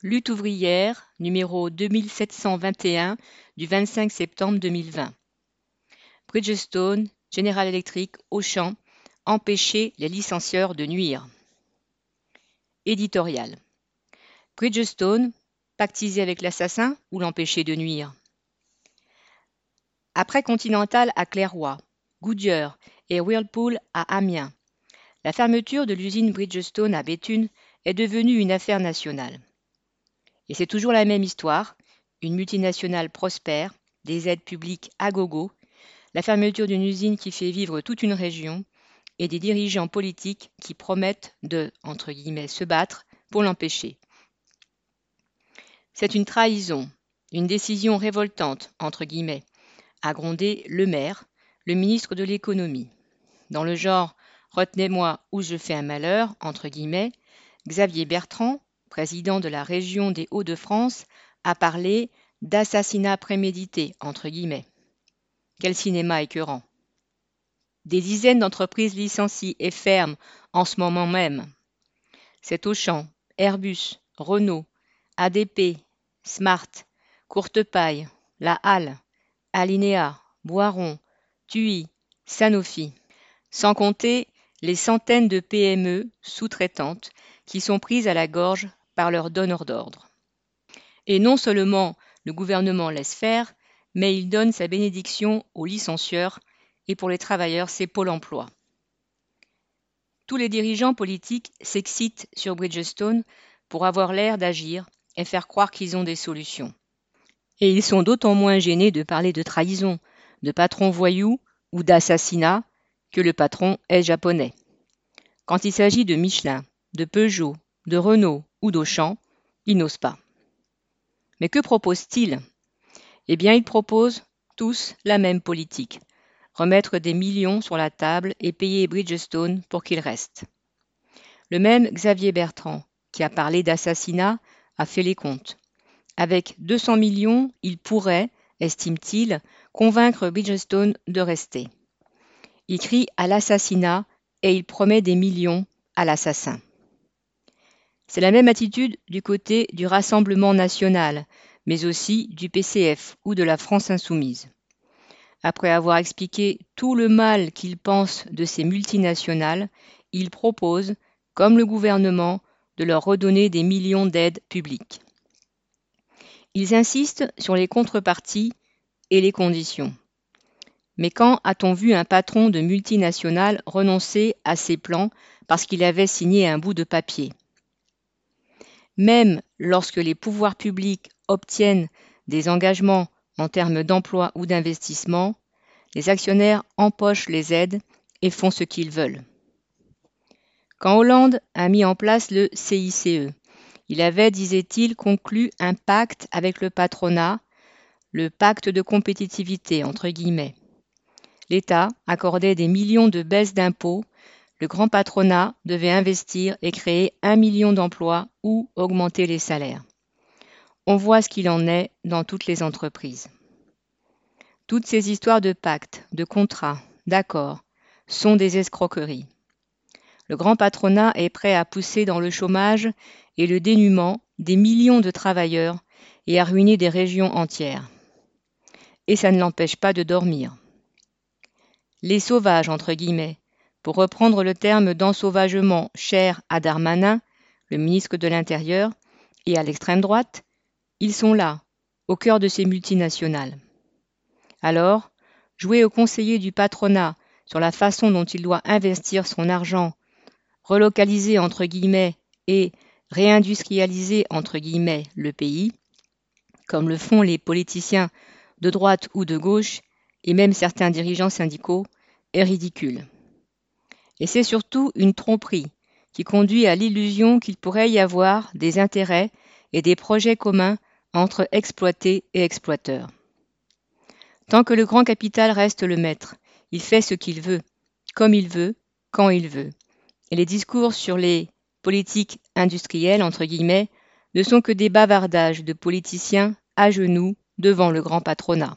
Lutte ouvrière, numéro 2721 du 25 septembre 2020. Bridgestone, General Electric, Auchan, empêcher les licencieurs de nuire. Éditorial. Bridgestone, pactiser avec l'assassin ou l'empêcher de nuire? Après Continental à Clairoy, Goodyear et Whirlpool à Amiens, la fermeture de l'usine Bridgestone à Béthune est devenue une affaire nationale. Et c'est toujours la même histoire, une multinationale prospère, des aides publiques à gogo, la fermeture d'une usine qui fait vivre toute une région et des dirigeants politiques qui promettent de, entre guillemets, se battre pour l'empêcher. C'est une trahison, une décision révoltante, entre guillemets, a grondé le maire, le ministre de l'économie. Dans le genre « retenez-moi ou je fais un malheur », entre guillemets, Xavier Bertrand, président de la région des Hauts-de-France, a parlé d'assassinat prémédité, entre guillemets. Quel cinéma écœurant. Des dizaines d'entreprises licencient et ferment en ce moment même. C'est Auchan, Airbus, Renault, ADP, Smart, Courtepaille, La Halle, Alinéa, Boiron, TUI, Sanofi. Sans compter les centaines de PME sous-traitantes qui sont prises à la gorge par leurs donneurs d'ordre. Et non seulement le gouvernement laisse faire, mais il donne sa bénédiction aux licencieurs et pour les travailleurs, c'est Pôle emploi. Tous les dirigeants politiques s'excitent sur Bridgestone pour avoir l'air d'agir et faire croire qu'ils ont des solutions. Et ils sont d'autant moins gênés de parler de trahison, de patron voyou ou d'assassinat que le patron est japonais. Quand il s'agit de Michelin, de Peugeot, de Renault ou d'Auchan, ils n'osent pas. Mais que proposent-ils? Eh bien, ils proposent tous la même politique. Remettre des millions sur la table et payer Bridgestone pour qu'il reste. Le même Xavier Bertrand, qui a parlé d'assassinat, a fait les comptes. Avec 200 millions, il pourrait, estime-t-il, convaincre Bridgestone de rester. Il crie à l'assassinat et il promet des millions à l'assassin. C'est la même attitude du côté du Rassemblement national, mais aussi du PCF ou de la France insoumise. Après avoir expliqué tout le mal qu'ils pensent de ces multinationales, ils proposent, comme le gouvernement, de leur redonner des millions d'aides publiques. Ils insistent sur les contreparties et les conditions. Mais quand a-t-on vu un patron de multinationale renoncer à ses plans parce qu'il avait signé un bout de papier? Même lorsque les pouvoirs publics obtiennent des engagements en termes d'emploi ou d'investissement, les actionnaires empochent les aides et font ce qu'ils veulent. Quand Hollande a mis en place le CICE, il avait, disait-il, conclu un pacte avec le patronat, le pacte de compétitivité, entre guillemets. L'État accordait des millions de baisses d'impôts, le grand patronat devait investir et créer 1 million d'emplois ou augmenter les salaires. On voit ce qu'il en est dans toutes les entreprises. Toutes ces histoires de pactes, de contrats, d'accords, sont des escroqueries. Le grand patronat est prêt à pousser dans le chômage et le dénuement des millions de travailleurs et à ruiner des régions entières. Et ça ne l'empêche pas de dormir. Les sauvages, entre guillemets, pour reprendre le terme d'ensauvagement cher à Darmanin, le ministre de l'Intérieur, et à l'extrême droite, ils sont là, au cœur de ces multinationales. Alors, jouer au conseiller du patronat sur la façon dont il doit investir son argent, relocaliser entre guillemets et réindustrialiser entre guillemets le pays, comme le font les politiciens de droite ou de gauche, et même certains dirigeants syndicaux, est ridicule. Et c'est surtout une tromperie qui conduit à l'illusion qu'il pourrait y avoir des intérêts et des projets communs entre exploités et exploiteurs. Tant que le grand capital reste le maître, il fait ce qu'il veut, comme il veut, quand il veut. Et les discours sur les politiques industrielles, entre guillemets, ne sont que des bavardages de politiciens à genoux devant le grand patronat.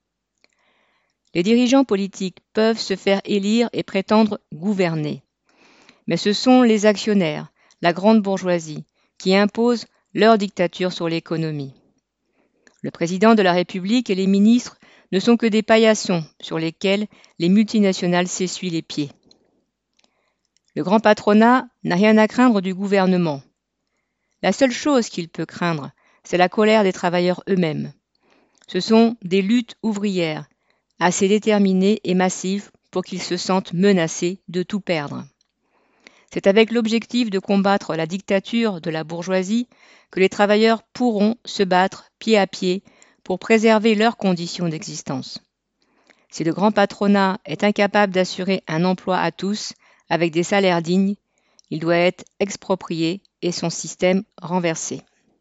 Les dirigeants politiques peuvent se faire élire et prétendre gouverner. Mais ce sont les actionnaires, la grande bourgeoisie, qui imposent leur dictature sur l'économie. Le président de la République et les ministres ne sont que des paillassons sur lesquels les multinationales s'essuient les pieds. Le grand patronat n'a rien à craindre du gouvernement. La seule chose qu'il peut craindre, c'est la colère des travailleurs eux-mêmes. Ce sont des luttes ouvrières, assez déterminées et massives pour qu'ils se sentent menacés de tout perdre. C'est avec l'objectif de combattre la dictature de la bourgeoisie que les travailleurs pourront se battre pied à pied pour préserver leurs conditions d'existence. Si le grand patronat est incapable d'assurer un emploi à tous avec des salaires dignes, il doit être exproprié et son système renversé.